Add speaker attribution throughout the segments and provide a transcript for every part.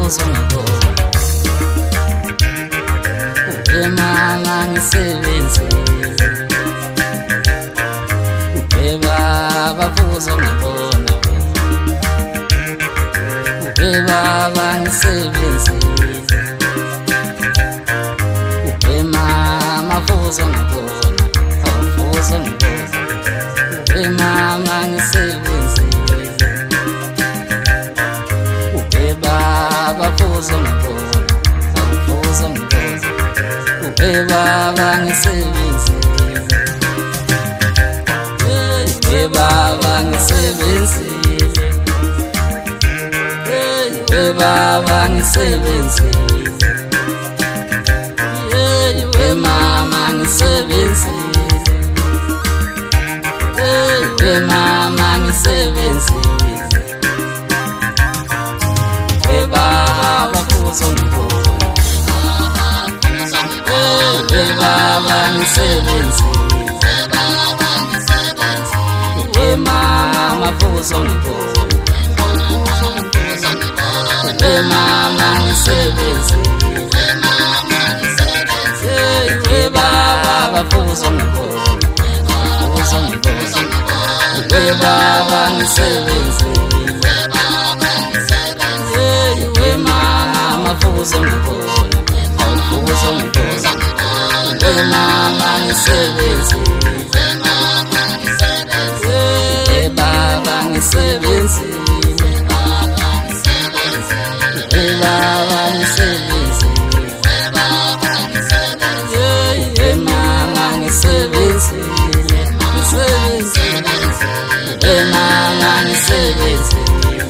Speaker 1: amaphuzu ngibona mama ngisebenzile baba phuzu ngibona baba ngisebenzile mama phuzu ngibona phuzu ngibona mama ngisebenzile baba phuzu ngibona phuzu ngibona baba ngisebenzile baba ngisebenzile baba ngisebenzile mama ngisebenzile mama ngisebenzile baba phuzu ngibona baba ngisebenzile mama phuzu ngibona mama ngisebenzile baba phuzu ngibona baba ngisebenzile mama phuzu ngibona mama ngisebenzile baba ngisebenzile baba ngisebenzile mama ngisebenzile mama ngisebenzile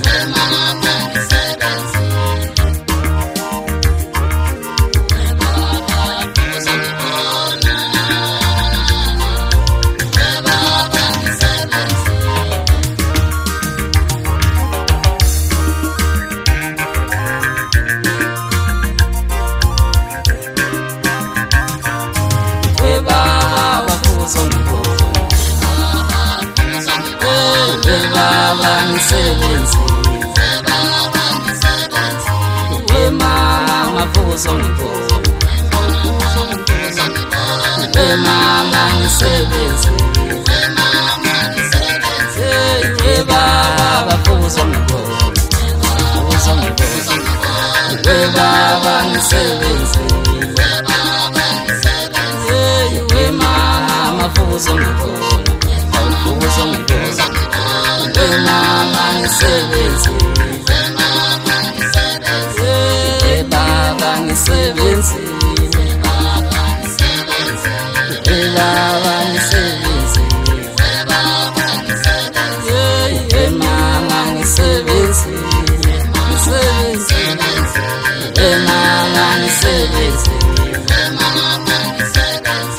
Speaker 1: baba ngisebenzile mama phuzu ngibona mama ngisebenzile baba phuzu ngibona baba ngisebenzile mama phuzu ngibona mama ngisebenzile baba ngisebenzile baba ngisebenzile mama ngisebenzile mama ngisebenzile